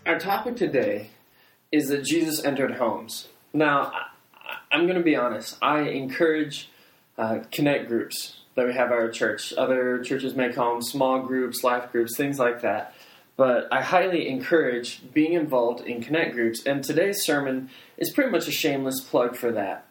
Our topic today is that Jesus entered homes. Now, I'm going to be honest. I encourage connect groups that we have at our church. Other churches may call them small groups, life groups, things like that. But I highly encourage being involved in connect groups, and today's sermon is pretty much a shameless plug for that.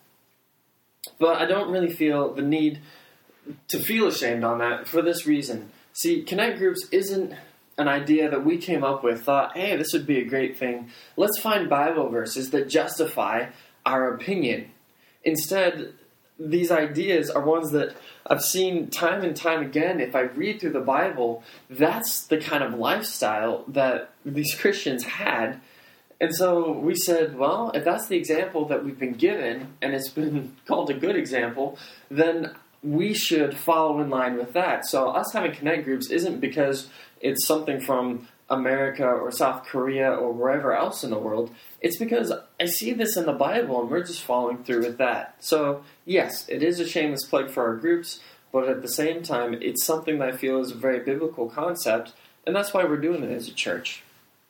But I don't really feel the need to feel ashamed on that for this reason. See, connect groups isn't an idea that we came up with, thought, hey, this would be a great thing. Let's find Bible verses that justify our opinion. Instead, these ideas are ones that I've seen time and time again. If I read through the Bible, that's the kind of lifestyle that these Christians had. And so we said, well, if that's the example that we've been given, and it's been called a good example, then we should follow in line with that. So us having connect groups isn't because it's something from America or South Korea or wherever else in the world. It's because I see this in the Bible and we're just following through with that. So yes, it is a shameless plug for our groups, but at the same time, it's something that I feel is a very biblical concept, and that's why we're doing it as a church.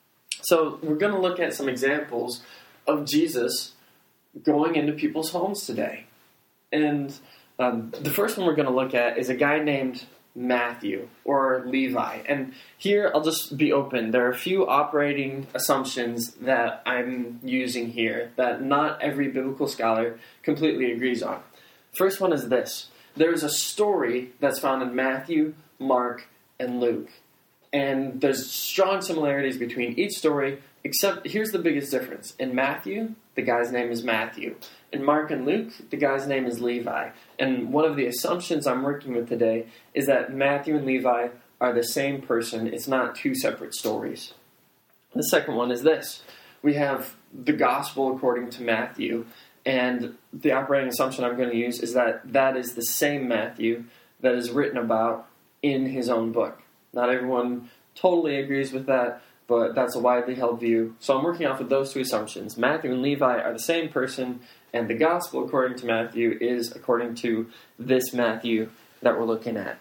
So we're going to look at some examples of Jesus going into people's homes today. And the first one we're going to look at is a guy named Matthew or Levi. And here I'll just be open. There are a few operating assumptions that I'm using here that not every biblical scholar completely agrees on. First one is this. There's a story that's found in Matthew, Mark, and Luke. And there's strong similarities between each story, except here's the biggest difference. In Matthew, the guy's name is Matthew. In Mark and Luke, the guy's name is Levi. And one of the assumptions I'm working with today is that Matthew and Levi are the same person. It's not two separate stories. The second one is this. We have the gospel according to Matthew, and the operating assumption I'm going to use is that that is the same Matthew that is written about in his own book. Not everyone totally agrees with that, but that's a widely held view. So I'm working off of those two assumptions. Matthew and Levi are the same person, and the gospel according to Matthew is according to this Matthew that we're looking at.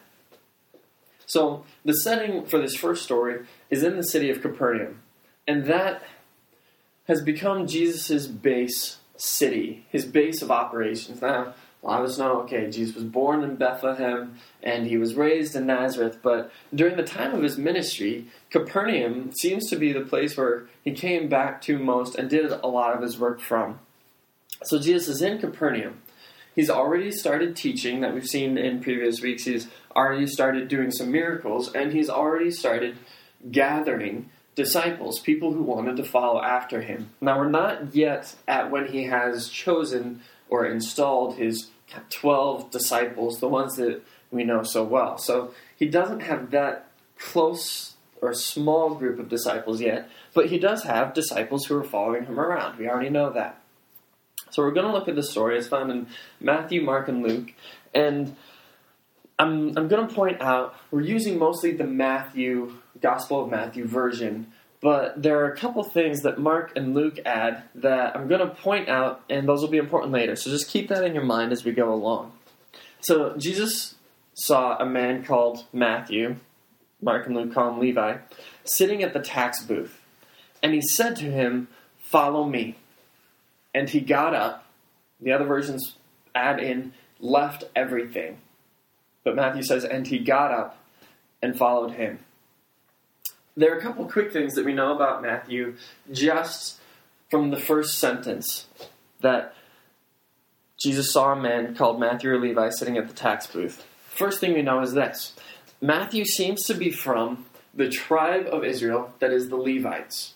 So the setting for this first story is in the city of Capernaum, and that has become Jesus' base city, his base of operations. Now, a lot of us know, okay, Jesus was born in Bethlehem and he was raised in Nazareth, but during the time of his ministry, Capernaum seems to be the place where he came back to most and did a lot of his work from. So Jesus is in Capernaum. He's already started teaching that we've seen in previous weeks. He's already started doing some miracles, and he's already started gathering disciples, people who wanted to follow after him. Now, we're not yet at when he has chosen or installed his 12 disciples, the ones that we know so well. So he doesn't have that close or small group of disciples yet, but he does have disciples who are following him around. We already know that. So we're going to look at the story. It's found in Matthew, Mark, and Luke. And I'm going to point out, we're using mostly the Gospel of Matthew version, but there are a couple things that Mark and Luke add that I'm going to point out, and those will be important later. So just keep that in your mind as we go along. So Jesus saw a man called Matthew, Mark and Luke call him Levi, sitting at the tax booth. And he said to him, "Follow me." And he got up. The other versions add in, left everything. But Matthew says, and he got up and followed him. There are a couple quick things that we know about Matthew just from the first sentence, that Jesus saw a man called Matthew or Levi sitting at the tax booth. First thing we know is this. Matthew seems to be from the tribe of Israel that is the Levites.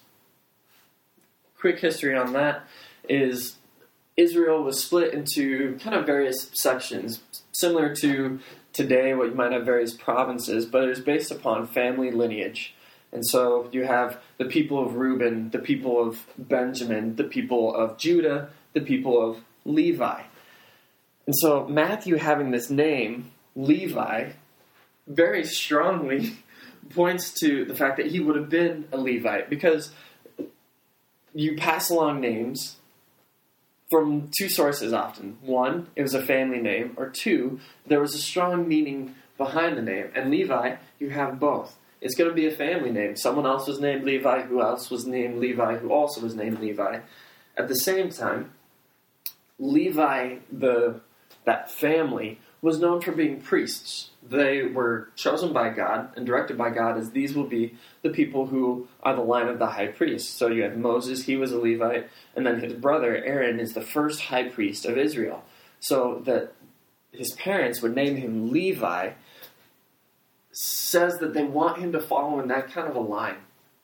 Quick history on that is Israel was split into kind of various sections, similar to today what you might have various provinces, but it was based upon family lineage. And so you have the people of Reuben, the people of Benjamin, the people of Judah, the people of Levi. And so Matthew having this name, Levi, very strongly points to the fact that he would have been a Levite, because you pass along names from two sources often. One, it was a family name, or two, there was a strong meaning behind the name. And Levi, you have both. it's going to be a family name. Someone else was named Levi, who else was named Levi, who also was named Levi. At the same time, Levi, that family, was known for being priests. They were chosen by God and directed by God as these will be the people who are the line of the high priest. So you have Moses, he was a Levite, and then his brother Aaron is the first high priest of Israel. So that his parents would name him Levi says that they want him to follow in that kind of a line.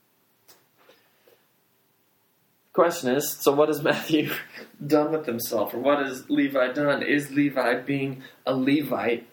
Question is, so what has Matthew done with himself? Or what has Levi done? Is Levi being a Levite?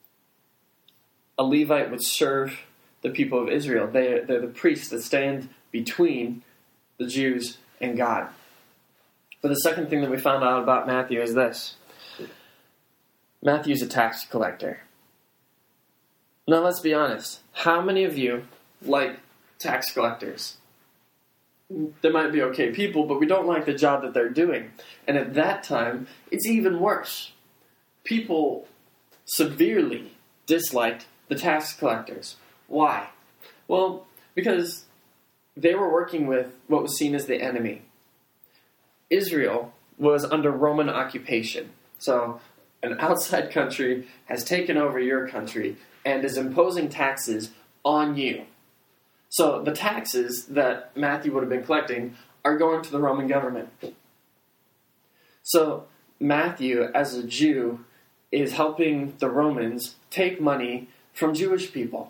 A Levite would serve the people of Israel. They're the priests that stand between the Jews and God. But the second thing that we found out about Matthew is this. Matthew's a tax collector. Now let's be honest. How many of you like tax collectors? They might be okay people, but we don't like the job that they're doing. And at that time, it's even worse. People severely disliked the tax collectors. Why? Well, because they were working with what was seen as the enemy. Israel was under Roman occupation. So an outside country has taken over your country and is imposing taxes on you. So the taxes that Matthew would have been collecting are going to the Roman government. So Matthew, as a Jew, is helping the Romans take money from Jewish people.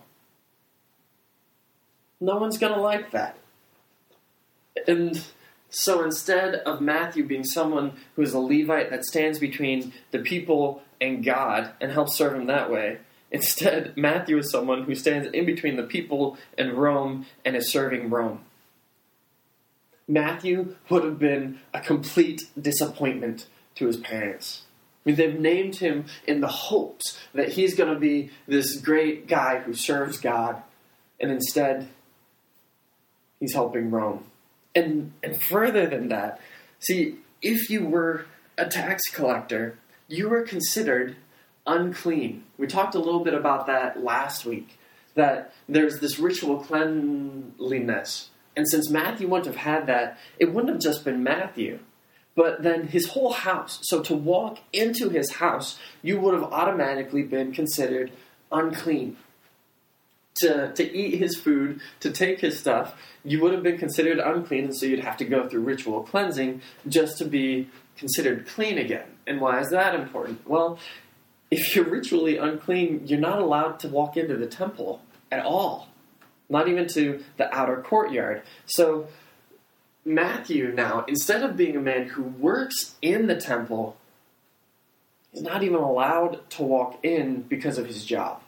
No one's going to like that. And so instead of Matthew being someone who is a Levite that stands between the people and God and helps serve him that way, instead, Matthew is someone who stands in between the people and Rome and is serving Rome. Matthew would have been a complete disappointment to his parents. I mean, they've named him in the hopes that he's going to be this great guy who serves God, and instead, he's helping Rome. And further than that, see, if you were a tax collector, you were considered unclean. We talked a little bit about that last week, that there's this ritual cleanliness. And since Matthew wouldn't have had that, it wouldn't have just been Matthew, but then his whole house. So to walk into his house, you would have automatically been considered unclean. To eat his food, to take his stuff, you would have been considered unclean, and so you'd have to go through ritual cleansing just to be considered clean again. And why is that important? Well, if you're ritually unclean, you're not allowed to walk into the temple at all. Not even to the outer courtyard. So Matthew now, instead of being a man who works in the temple, is not even allowed to walk in because of his job.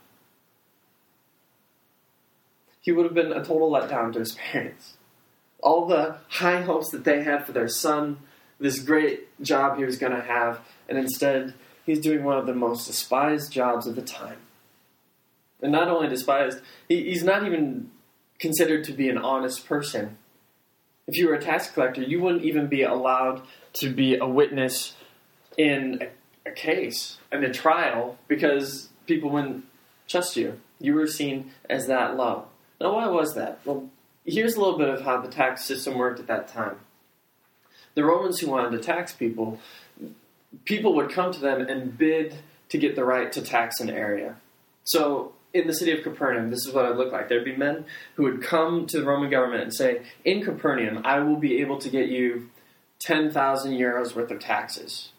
He would have been a total letdown to his parents. All the high hopes that they had for their son, this great job he was going to have, and instead he's doing one of the most despised jobs of the time. And not only despised, he's not even considered to be an honest person. If you were a tax collector, you wouldn't even be allowed to be a witness in a case, in a trial, because people wouldn't trust you. You were seen as that low. Now, why was that? Well, here's a little bit of how the tax system worked at that time. The Romans who wanted to tax people would come to them and bid to get the right to tax an area. So, in the city of Capernaum, this is what it would look like. There'd be men who would come to the Roman government and say, in Capernaum, I will be able to get you 10,000 euros worth of taxes.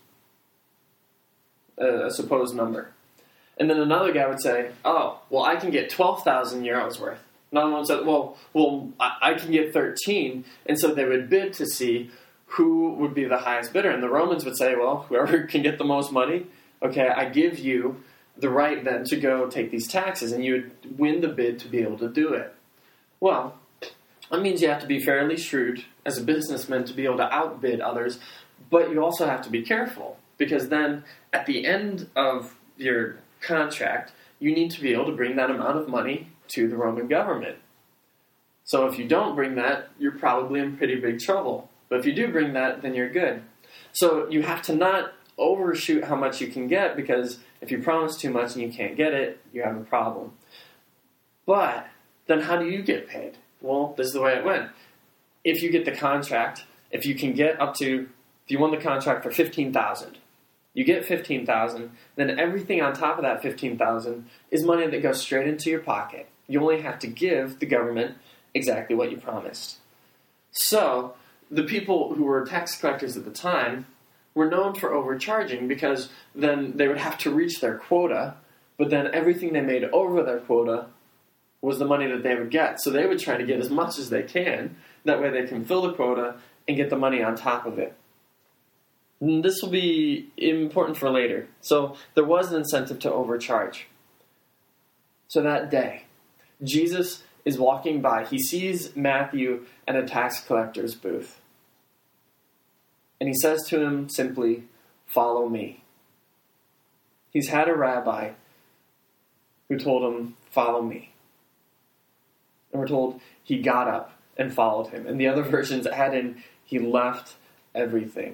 A supposed number. And then another guy would say, oh, well, I can get 12,000 euros worth. Another one said, well, I can get 13. And so they would bid to see who would be the highest bidder. And the Romans would say, well, whoever can get the most money, okay, I give you the right then to go take these taxes. And you would win the bid to be able to do it. Well, that means you have to be fairly shrewd as a businessman to be able to outbid others. But you also have to be careful. Because then at the end of your contract, you need to be able to bring that amount of money to the Roman government. So if you don't bring that, you're probably in pretty big trouble. But if you do bring that, then you're good. So you have to not overshoot how much you can get, because if you promise too much and you can't get it, you have a problem. But then how do you get paid? Well, this is the way it went. If you get the contract, if you won the contract for $15,000, you get $15,000, then everything on top of that $15,000 is money that goes straight into your pocket. You only have to give the government exactly what you promised. So, the people who were tax collectors at the time were known for overcharging because then they would have to reach their quota, but then everything they made over their quota was the money that they would get. So they would try to get as much as they can. That way they can fill the quota and get the money on top of it. And this will be important for later. So there was an incentive to overcharge. So that day, Jesus is walking by. He sees Matthew at a tax collector's booth. And he says to him simply, "Follow me." He's had a rabbi who told him, "Follow me." And we're told he got up and followed him. And the other versions add in, he left everything.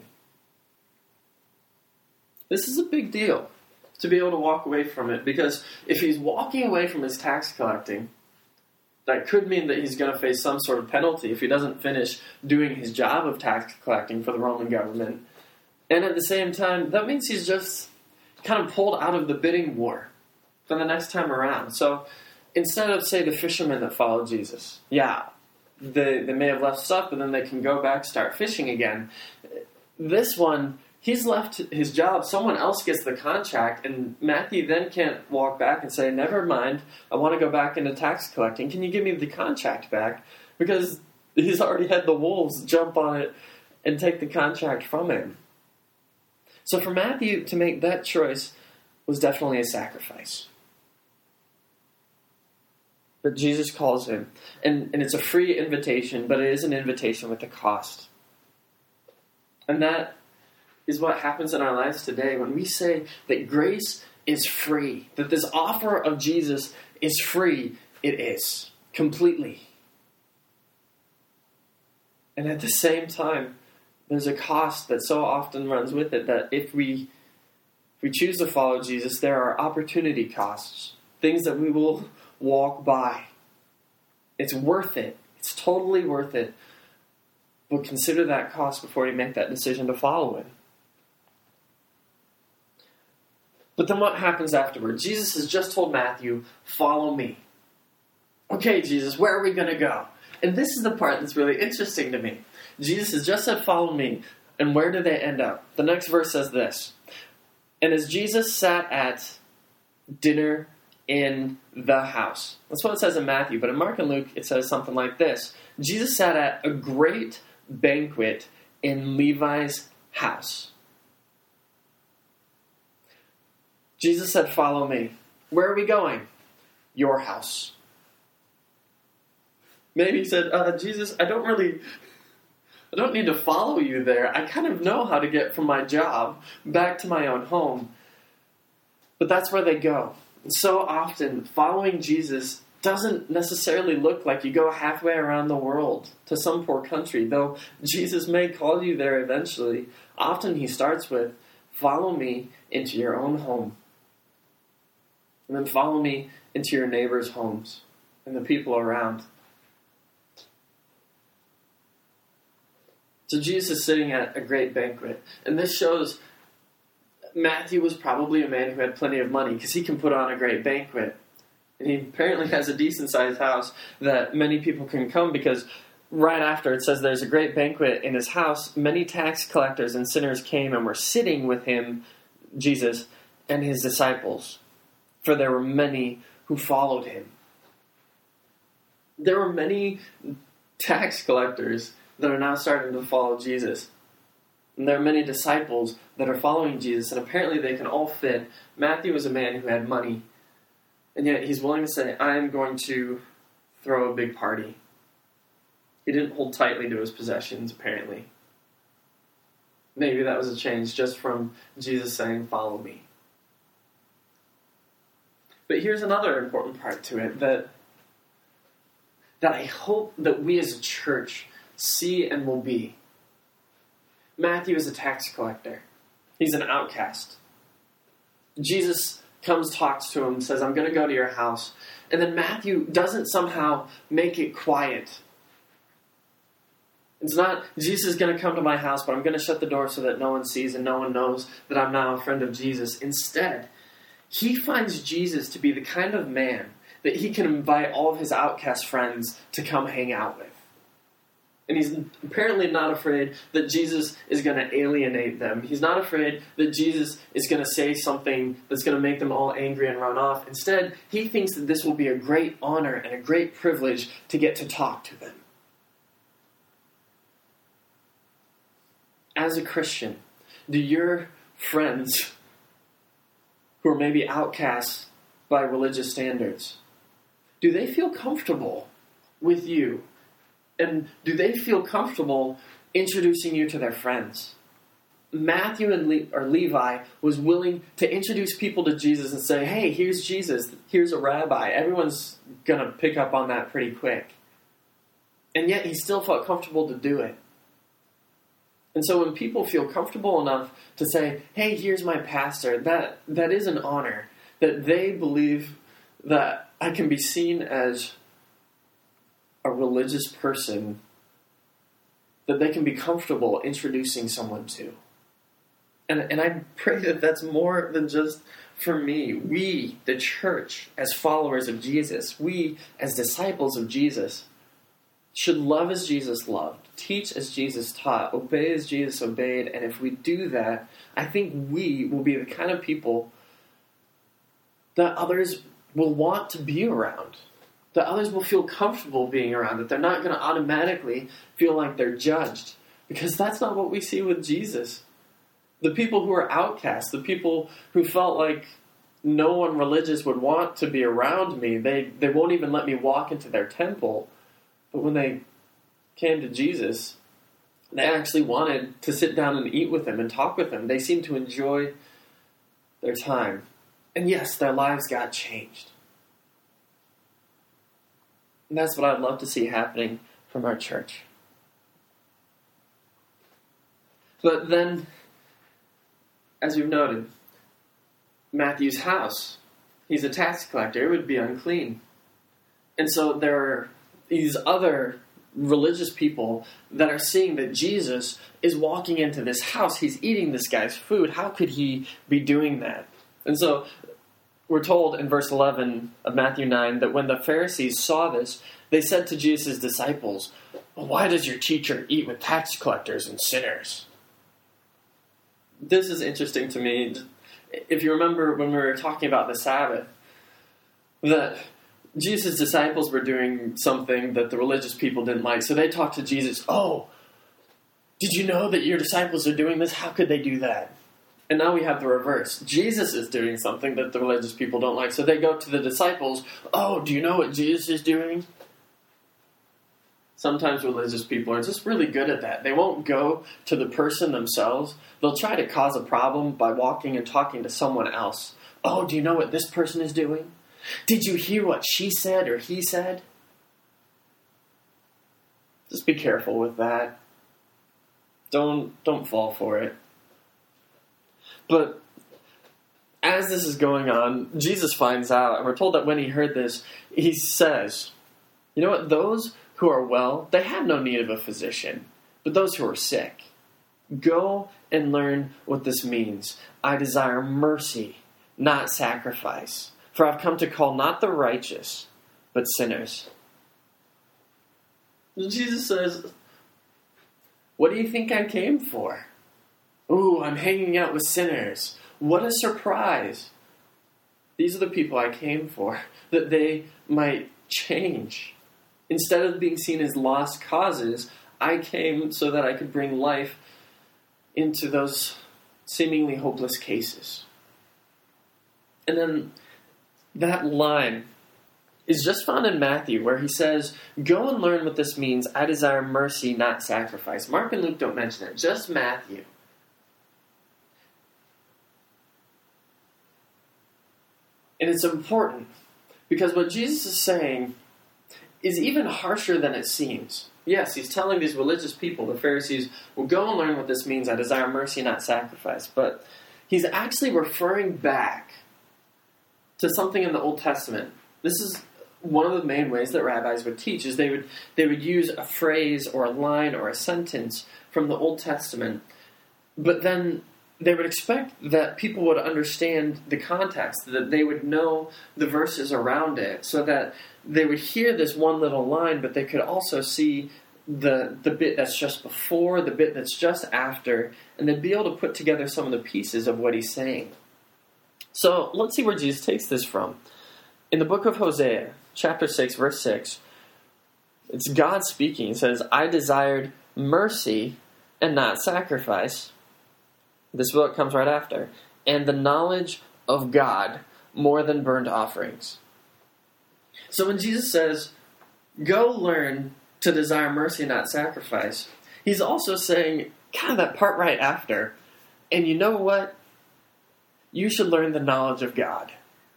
This is a big deal to be able to walk away from it, because if he's walking away from his tax collecting, that could mean that he's going to face some sort of penalty if he doesn't finish doing his job of tax collecting for the Roman government. And at the same time, that means he's just kind of pulled out of the bidding war for the next time around. So instead of, say, the fishermen that followed Jesus, they may have left stuff, but then they can go back, start fishing again. This one, he's left his job. Someone else gets the contract, and Matthew then can't walk back and say, "Never mind, I want to go back into tax collecting. Can you give me the contract back?" Because he's already had the wolves jump on it and take the contract from him. So for Matthew to make that choice was definitely a sacrifice. But Jesus calls him, and it's a free invitation, but it is an invitation with a cost. And that is what happens in our lives today when we say that grace is free, that this offer of Jesus is free. It is, completely. And at the same time, there's a cost that so often runs with it, that if we choose to follow Jesus, there are opportunity costs, things that we will walk by. It's worth it. It's totally worth it. But consider that cost before you make that decision to follow him. But then what happens afterward? Jesus has just told Matthew, "Follow me." Okay, Jesus, where are we going to go? And this is the part that's really interesting to me. Jesus has just said, "Follow me." And where do they end up? The next verse says this: "And as Jesus sat at dinner in the house." That's what it says in Matthew, but in Mark and Luke it says something like this: Jesus sat at a great banquet in Levi's house. Jesus said, "Follow me." Where are we going? Your house. Maybe he said, "Jesus, I don't need to follow you there. I kind of know how to get from my job back to my own home." But that's where they go. And so often, following Jesus doesn't necessarily look like you go halfway around the world to some poor country, though Jesus may call you there eventually. Often he starts with, "Follow me into your own home." And then follow me into your neighbors' homes and the people around. So Jesus is sitting at a great banquet. And this shows Matthew was probably a man who had plenty of money, because he can put on a great banquet. And he apparently has a decent-sized house that many people can come, because right after it says there's a great banquet in his house, many tax collectors and sinners came and were sitting with him, Jesus, and his disciples. For there were many who followed him. There were many tax collectors that are now starting to follow Jesus. And there are many disciples that are following Jesus, and apparently they can all fit. Matthew was a man who had money, and yet he's willing to say, "I'm going to throw a big party." He didn't hold tightly to his possessions, apparently. Maybe that was a change just from Jesus saying, "Follow me." But here's another important part to it that I hope that we as a church see and will be. Matthew is a tax collector. He's an outcast. Jesus comes, talks to him, says, I'm going to go to your house. And then Matthew doesn't somehow make it quiet. It's not, Jesus is going to come to my house, but I'm going to shut the door so that no one sees and no one knows that I'm now a friend of Jesus. Instead, he finds Jesus to be the kind of man that he can invite all of his outcast friends to come hang out with. And he's apparently not afraid that Jesus is going to alienate them. He's not afraid that Jesus is going to say something that's going to make them all angry and run off. Instead, he thinks that this will be a great honor and a great privilege to get to talk to them. As a Christian, do your friends who are maybe outcasts by religious standards, do they feel comfortable with you? And do they feel comfortable introducing you to their friends? Matthew and Levi was willing to introduce people to Jesus and say, hey, here's Jesus, here's a rabbi. Everyone's going to pick up on that pretty quick. And yet he still felt comfortable to do it. And so when people feel comfortable enough to say, hey, here's my pastor, that is an honor. That they believe that I can be seen as a religious person that they can be comfortable introducing someone to. And I pray that that's more than just for me. We, the church, as followers of Jesus, we, as disciples of Jesus, should love as Jesus loved, teach as Jesus taught, obey as Jesus obeyed, and if we do that, I think we will be the kind of people that others will want to be around, that others will feel comfortable being around, that they're not going to automatically feel like they're judged, because that's not what we see with Jesus. The people who are outcasts, the people who felt like no one religious would want to be around me, they won't even let me walk into their temple. But when they came to Jesus, they actually wanted to sit down and eat with him and talk with him. They seemed to enjoy their time. And yes, their lives got changed. And that's what I'd love to see happening from our church. But then, as we've noted, Matthew's house, he's a tax collector, it would be unclean. And so there are these other religious people that are seeing that Jesus is walking into this house. He's eating this guy's food. How could he be doing that? And so we're told in verse 11 of Matthew 9 that when the Pharisees saw this, they said to Jesus' disciples, well, why does your teacher eat with tax collectors and sinners? This is interesting to me. If you remember when we were talking about the Sabbath, that Jesus' disciples were doing something that the religious people didn't like. So they talked to Jesus, oh, did you know that your disciples are doing this? How could they do that? And now we have the reverse. Jesus is doing something that the religious people don't like. So they go to the disciples, oh, do you know what Jesus is doing? Sometimes religious people are just really good at that. They won't go to the person themselves. They'll try to cause a problem by walking and talking to someone else. Oh, do you know what this person is doing? Did you hear what she said or he said? Just be careful with that. Don't fall for it. But as this is going on, Jesus finds out, and we're told that when he heard this, he says, you know what, those who are well, they have no need of a physician, but those who are sick. Go and learn what this means. I desire mercy, not sacrifice. For I've come to call not the righteous, but sinners. Jesus says, what do you think I came for? Ooh, I'm hanging out with sinners. What a surprise. These are the people I came for, that they might change. Instead of being seen as lost causes, I came so that I could bring life into those seemingly hopeless cases. And then that line is just found in Matthew, where he says, go and learn what this means. I desire mercy, not sacrifice. Mark and Luke don't mention it, just Matthew. And it's important, because what Jesus is saying is even harsher than it seems. Yes, he's telling these religious people, the Pharisees, well, go and learn what this means. I desire mercy, not sacrifice. But he's actually referring back to something in the Old Testament. This is one of the main ways that rabbis would teach, is they would use a phrase or a line or a sentence from the Old Testament, but then they would expect that people would understand the context, that they would know the verses around it, so that they would hear this one little line, but they could also see the bit that's just before, the bit that's just after, and they'd be able to put together some of the pieces of what he's saying. So let's see where Jesus takes this from. In the book of Hosea, chapter 6, verse 6, it's God speaking. It says, I desired mercy and not sacrifice. This book comes right after. And the knowledge of God more than burnt offerings. So when Jesus says, go learn to desire mercy and not sacrifice, he's also saying, kind of that part right after, and you know what? You should learn the knowledge of God.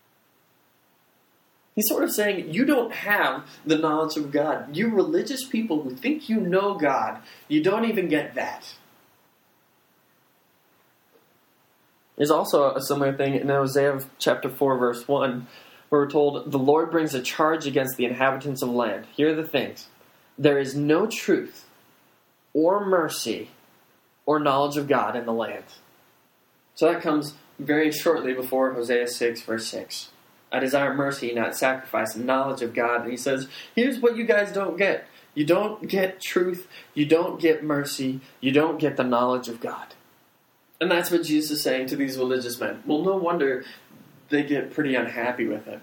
He's sort of saying, you don't have the knowledge of God. You religious people who think you know God, you don't even get that. There's also a similar thing in Hosea chapter 4, verse 1, where we're told, the Lord brings a charge against the inhabitants of land. Here are the things. There is no truth or mercy or knowledge of God in the land. So that comes very shortly before Hosea 6, verse 6. I desire mercy, not sacrifice, and knowledge of God. And he says, here's what you guys don't get. You don't get truth. You don't get mercy. You don't get the knowledge of God. And that's what Jesus is saying to these religious men. Well, no wonder they get pretty unhappy with him.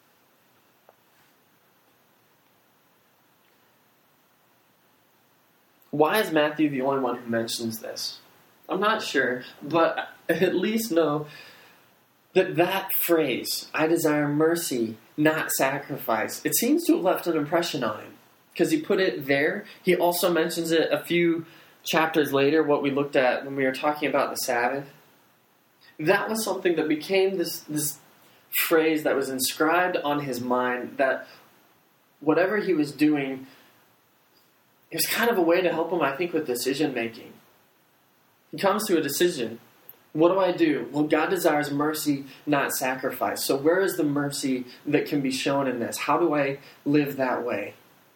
Why is Matthew the only one who mentions this? I'm not sure, but I at least know that phrase, I desire mercy, not sacrifice, it seems to have left an impression on him. Because he put it there. He also mentions it a few chapters later, what we looked at when we were talking about the Sabbath. That was something that became this phrase that was inscribed on his mind, that whatever he was doing, it was kind of a way to help him, I think, with decision making. He comes to a decision. What do I do? Well, God desires mercy, not sacrifice. So where is the mercy that can be shown in this? How do I live that way?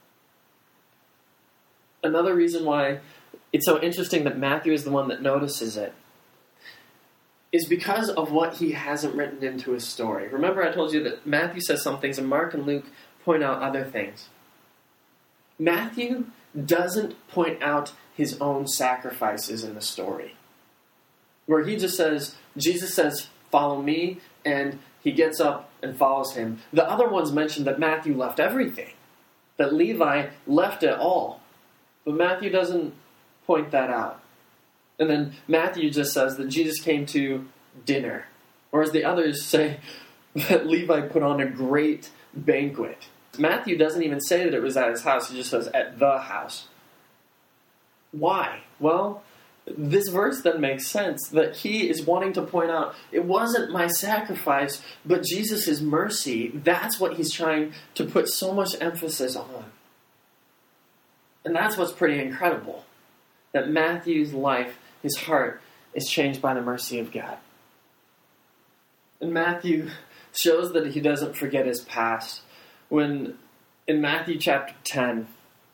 Another reason why it's so interesting that Matthew is the one that notices it is because of what he hasn't written into his story. Remember, I told you that Matthew says some things and Mark and Luke point out other things. Matthew doesn't point out his own sacrifices in the story. Where he just says, Jesus says, follow me, and he gets up and follows him. The other ones mention that Matthew left everything. That Levi left it all. But Matthew doesn't point that out. And then Matthew just says that Jesus came to dinner. Whereas the others say that Levi put on a great banquet. Matthew doesn't even say that it was at his house. He just says, at the house. Why? Well, this verse then makes sense, that he is wanting to point out, it wasn't my sacrifice, but Jesus' mercy. That's what he's trying to put so much emphasis on. And that's what's pretty incredible. That Matthew's life, his heart, is changed by the mercy of God. And Matthew shows that he doesn't forget his past. When in Matthew chapter 10,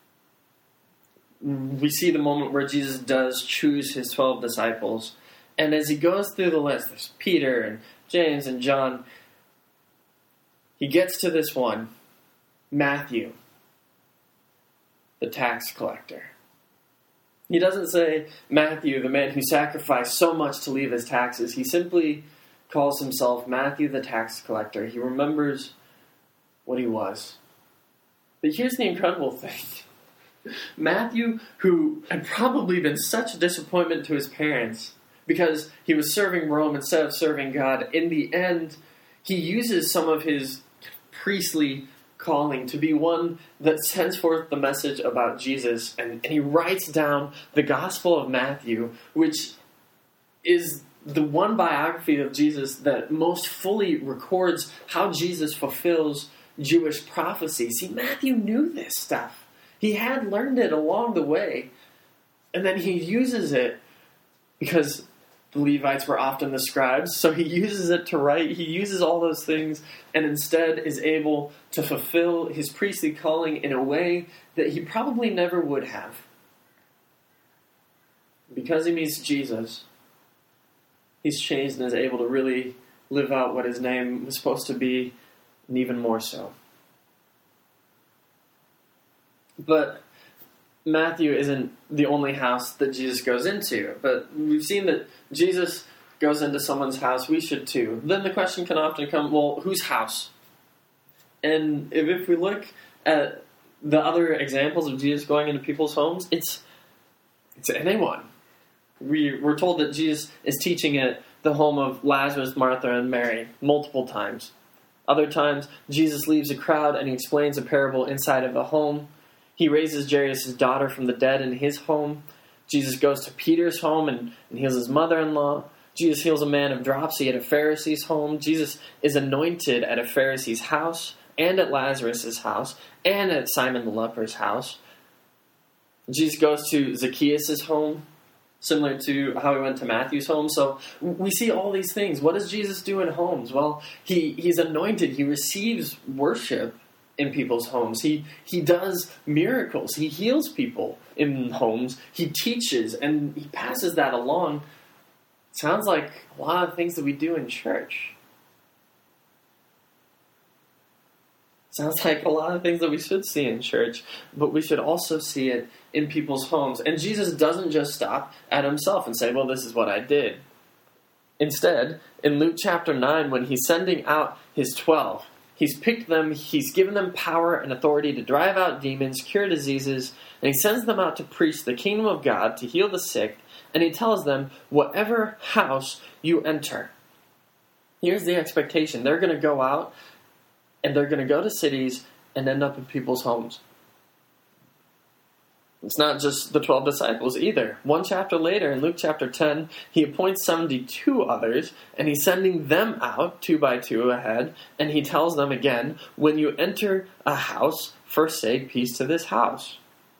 we see the moment where Jesus does choose his 12 disciples. And as he goes through the list, there's Peter and James and John. He gets to this one, Matthew, the tax collector. He doesn't say, Matthew, the man who sacrificed so much to leave his taxes. He simply calls himself Matthew, the tax collector. He remembers what he was. But here's the incredible thing. Matthew, who had probably been such a disappointment to his parents because he was serving Rome instead of serving God, in the end, he uses some of his priestly calling to be one that sends forth the message about Jesus, and he writes down the Gospel of Matthew, which is the one biography of Jesus that most fully records how Jesus fulfills Jewish prophecy. See, Matthew knew this stuff. He had learned it along the way, and then he uses it because The Levites were often the scribes, so he uses it to write. He uses all those things and instead is able to fulfill his priestly calling in a way that he probably never would have. Because he meets Jesus, he's changed and is able to really live out what his name was supposed to be, and even more so. But Matthew isn't the only house that Jesus goes into. But we've seen that Jesus goes into someone's house. We should too. Then the question can often come, well, whose house? And if we look at the other examples of Jesus going into people's homes, it's anyone. We're told that Jesus is teaching at the home of Lazarus, Martha, and Mary multiple times. Other times, Jesus leaves a crowd and he explains a parable inside of a home. He raises Jairus' daughter from the dead in his home. Jesus goes to Peter's home and heals his mother-in-law. Jesus heals a man of dropsy at a Pharisee's home. Jesus is anointed at a Pharisee's house and at Lazarus' house and at Simon the leper's house. Jesus goes to Zacchaeus' home, similar to how he went to Matthew's home. So we see all these things. What does Jesus do in homes? Well, he's anointed. He receives worship in people's homes. He does miracles. He heals people in homes. He teaches and he passes that along. Sounds like a lot of things that we do in church. Sounds like a lot of things that we should see in church, but we should also see it in people's homes. And Jesus doesn't just stop at himself and say, well, this is what I did. Instead, in Luke chapter 9, when he's sending out his 12, he's picked them, he's given them power and authority to drive out demons, cure diseases, and he sends them out to preach the kingdom of God, to heal the sick, and he tells them, whatever house you enter. Here's the expectation. They're going to go out, and they're going to go to cities and end up in people's homes. It's not just the 12 disciples either. One chapter later, in Luke chapter 10, he appoints 72 others, and he's sending them out, 2 by 2 ahead, and he tells them again, when you enter a house, first say peace to this house.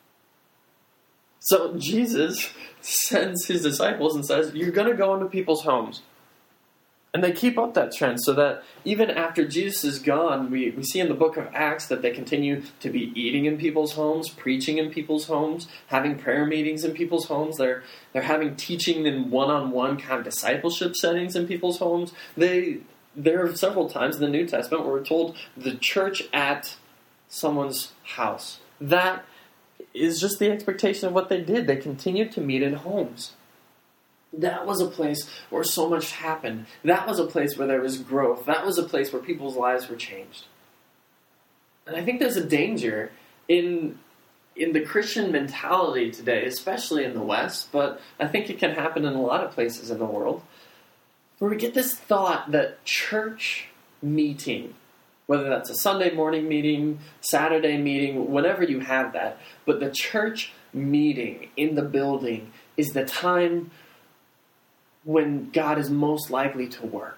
So Jesus sends his disciples and says, you're going to go into people's homes. And they keep up that trend so that even after Jesus is gone, we see in the book of Acts that they continue to be eating in people's homes, preaching in people's homes, having prayer meetings in people's homes. They're having teaching in one-on-one kind of discipleship settings in people's homes. There are several times in the New Testament where we're told the church at someone's house. That is just the expectation of what they did. They continued to meet in homes. That was a place where so much happened. That was a place where there was growth. That was a place where people's lives were changed. And I think there's a danger in the Christian mentality today, especially in the West, but I think it can happen in a lot of places in the world, where we get this thought that church meeting, whether that's a Sunday morning meeting, Saturday meeting, whenever you have that, but the church meeting in the building is the time when God is most likely to work.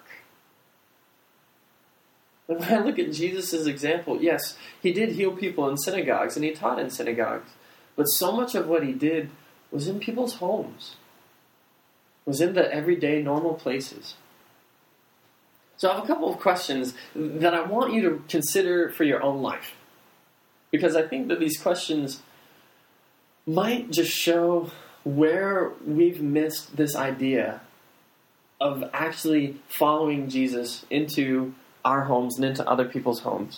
And when I look at Jesus' example, yes, he did heal people in synagogues and he taught in synagogues. But so much of what he did was in people's homes. Was in the everyday, normal places. So I have a couple of questions that I want you to consider for your own life. Because I think that these questions might just show where we've missed this idea of actually following Jesus into our homes and into other people's homes.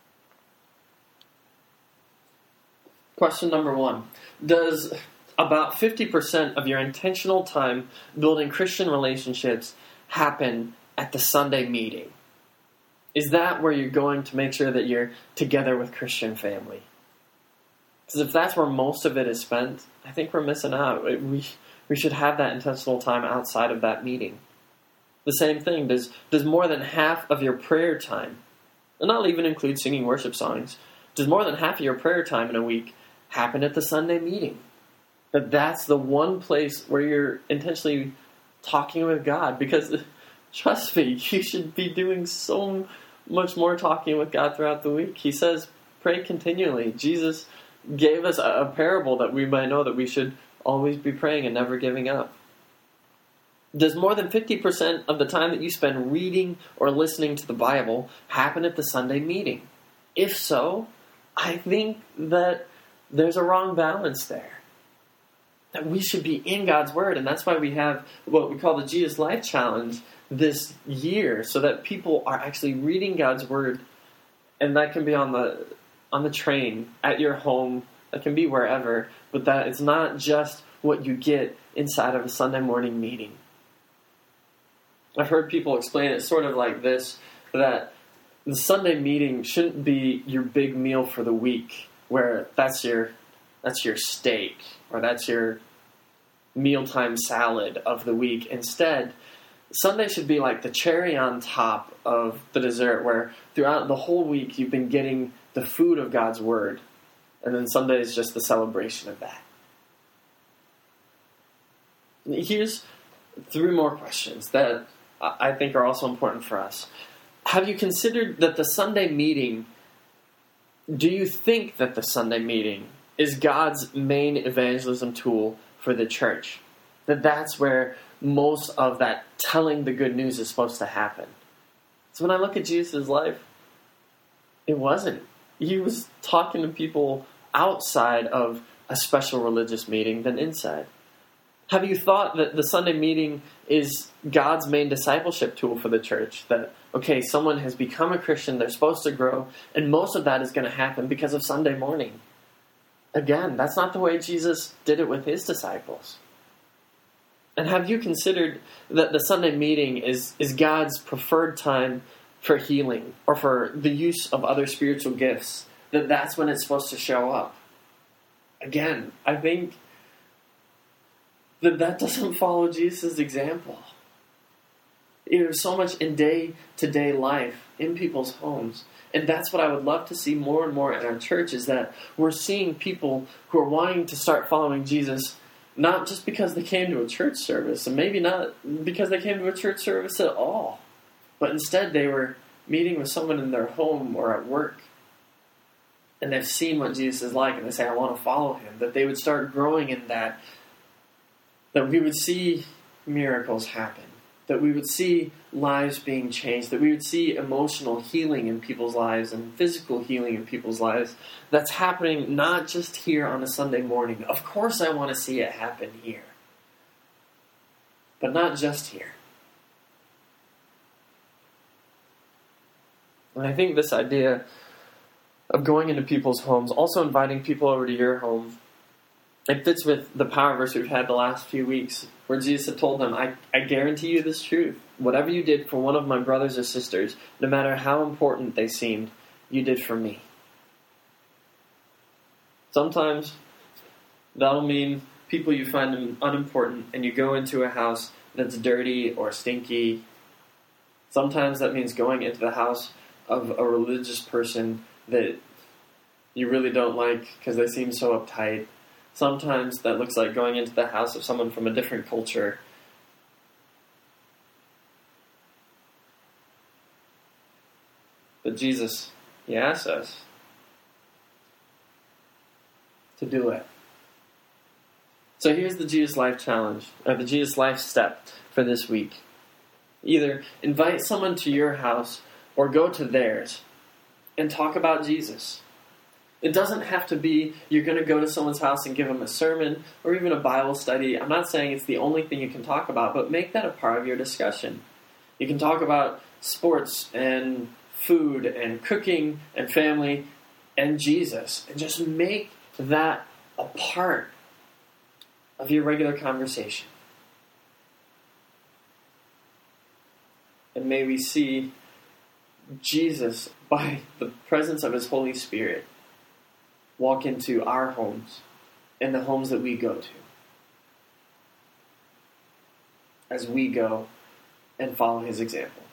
Question number 1. Does about 50% of your intentional time building Christian relationships happen at the Sunday meeting? Is that where you're going to make sure that you're together with Christian family? Because if that's where most of it is spent, I think we're missing out. We should have that intentional time outside of that meeting. The same thing, does more than half of your prayer time, and I'll even include singing worship songs, does more than half of your prayer time in a week happen at the Sunday meeting? That's the one place where you're intentionally talking with God, because trust me, you should be doing so much more talking with God throughout the week. He says, pray continually. Jesus gave us a parable that we might know that we should always be praying and never giving up. Does more than 50% of the time that you spend reading or listening to the Bible happen at the Sunday meeting? If so, I think that there's a wrong balance there. That we should be in God's Word, and that's why we have what we call the Jesus Life Challenge this year, so that people are actually reading God's Word, and that can be on the train, at your home, that can be wherever, but that it's not just what you get inside of a Sunday morning meeting. I've heard people explain it sort of like this, that the Sunday meeting shouldn't be your big meal for the week, where that's your steak, or that's your mealtime salad of the week. Instead, Sunday should be like the cherry on top of the dessert, where throughout the whole week you've been getting the food of God's Word, and then Sunday is just the celebration of that. Here's 3 more questions that I think are also important for us. Have you considered that the Sunday meeting, do you think that the Sunday meeting is God's main evangelism tool for the church? That that's where most of that telling the good news is supposed to happen? So when I look at Jesus' life, it wasn't. He was talking to people outside of a special religious meeting than inside. Have you thought that the Sunday meeting is God's main discipleship tool for the church? That, okay, someone has become a Christian, they're supposed to grow, and most of that is going to happen because of Sunday morning. Again, that's not the way Jesus did it with his disciples. And have you considered that the Sunday meeting is God's preferred time for healing or for the use of other spiritual gifts? That that's when it's supposed to show up? Again, I think that doesn't follow Jesus' example. There's so much in day-to-day life in people's homes. And that's what I would love to see more and more in our church, is that we're seeing people who are wanting to start following Jesus, not just because they came to a church service, and maybe not because they came to a church service at all, but instead they were meeting with someone in their home or at work, and they've seen what Jesus is like, and they say, I want to follow him. That they would start growing in that we would see miracles happen, that we would see lives being changed, that we would see emotional healing in people's lives and physical healing in people's lives. That's happening not just here on a Sunday morning. Of course I want to see it happen here, but not just here. And I think this idea of going into people's homes, also inviting people over to your home, it fits with the power verse we've had the last few weeks, where Jesus had told them, I guarantee you this truth. Whatever you did for one of my brothers or sisters, no matter how important they seemed, you did for me. Sometimes that'll mean people you find unimportant, and you go into a house that's dirty or stinky. Sometimes that means going into the house of a religious person that you really don't like because they seem so uptight. Sometimes that looks like going into the house of someone from a different culture. But Jesus, he asks us to do it. So here's the Jesus Life Challenge, or the Jesus Life step for this week. Either invite someone to your house or go to theirs and talk about Jesus. It doesn't have to be you're going to go to someone's house and give them a sermon or even a Bible study. I'm not saying it's the only thing you can talk about, but make that a part of your discussion. You can talk about sports and food and cooking and family and Jesus, and just make that a part of your regular conversation. And may we see Jesus, by the presence of his Holy Spirit, walk into our homes and the homes that we go to as we go and follow his example.